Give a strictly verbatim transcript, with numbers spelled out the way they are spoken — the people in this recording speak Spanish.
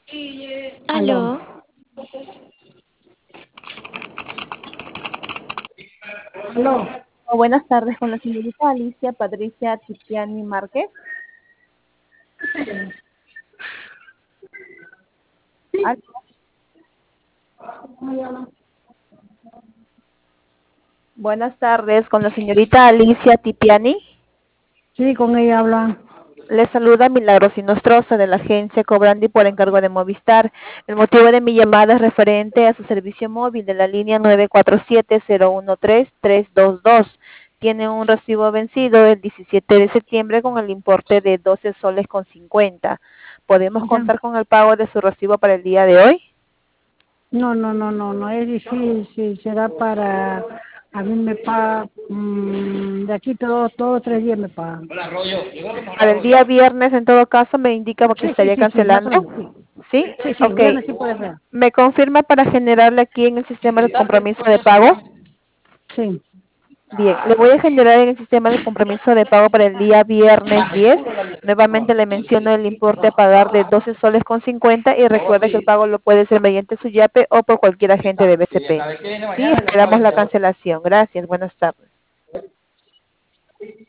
Aló. Aló, Aló. Oh, buenas tardes con la señorita Alicia Patricia Tipiani Márquez. Ah, buenas tardes con la señorita Alicia Tipiani. Sí, con ella habla. Le saluda Milagros Inostroza de la agencia Cobrandi por encargo de Movistar. El motivo de mi llamada es referente a su servicio móvil de la línea nueve cuatro siete cero uno tres tres dos dos. Tiene un recibo vencido el diecisiete de septiembre con el importe de doce soles con cincuenta. ¿Podemos Ya. contar con el pago de su recibo para el día de hoy? No, no, no, no, no es difícil. Será para. A mí me paga. mm, de aquí todos todo tres días me pagan. Para el día viernes, en todo caso, me indica porque Sí, sí, estaría sí, sí, más o cancelando. menos, sí. ¿Sí? Sí, sí, Ok. viernes sí puede ser. ¿Me confirma para generarle aquí en el sistema de compromiso de pago? Sí. Bien, le voy a generar en el sistema de compromiso de pago para el día viernes diez. Nuevamente le menciono el importe a pagar de doce soles con cincuenta y recuerda que el pago lo puede ser mediante su YAPE o por cualquier agente de B C P. Sí, esperamos la cancelación. Gracias, buenas tardes.